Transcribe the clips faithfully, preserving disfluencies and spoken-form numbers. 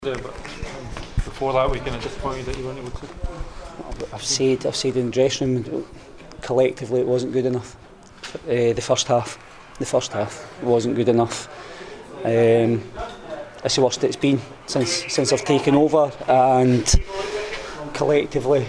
But before that, we kind of disappointed that you weren't able to. I've said, I've said in the dressing room, collectively it wasn't good enough. Uh, the first half, the first half wasn't good enough. Um, it's the worst it's been since since I've taken over, and collectively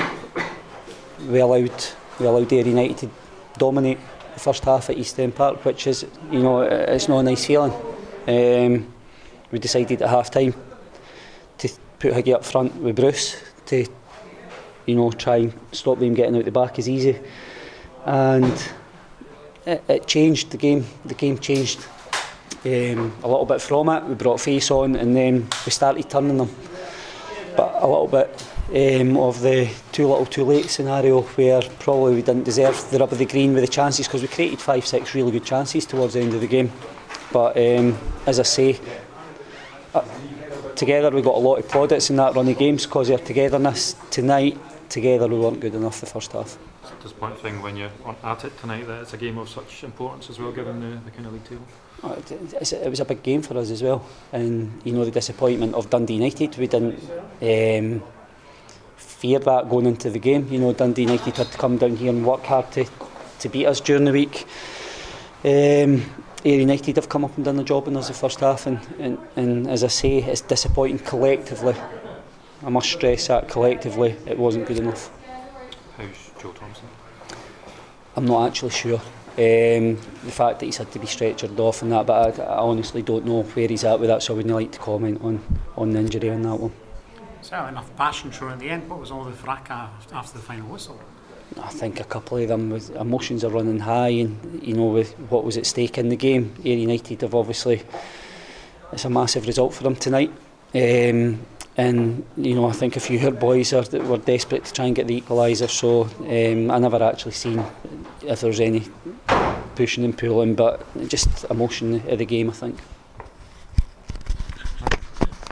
we allowed we allowed Ayr United to dominate the first half at East End Park, which is, you know, it's not a nice feeling. Um, we decided at half time to put Higgy up front with Bruce to, you know, try and stop them getting out the back as easy, and it, it changed the game. The game changed um, a little bit from it. We brought face on, and then we started turning them. But a little bit um, of the too little too late scenario, where probably we didn't deserve the rub of the green with the chances, because we created five, six really good chances towards the end of the game. But um, as I say, uh, together we got a lot of plaudits in that run of games because of our togetherness. Tonight, together we weren't good enough the first half. It's a disappointing thing when you're on at it tonight that it's a game of such importance as well, given the, the kind of league table. Uh, it, it was a big game for us as well, and you know, the disappointment of Dundee United. We didn't um, fear that going into the game. You know, Dundee United had to come down here and work hard to to beat us during the week. Um, Ayr United have come up and done the job in us the first half, and, and, and as I say, it's disappointing collectively. I must stress that collectively it wasn't good enough. How's Joe Thompson? I'm not actually sure. Um, the fact that he's had to be stretchered off and that, but I, I honestly don't know where he's at with that, so I wouldn't like to comment on, on the injury on that one. Certainly enough passion shown in the end. What was all the fracas after the final whistle? I think a couple of them, with emotions are running high, and you know, with what was at stake in the game. Ayr United have obviously, it's a massive result for them tonight, um, and you know, I think a few of our boys are were desperate to try and get the equaliser. So um, I never actually seen if there was any pushing and pulling, but just emotion of the game, I think.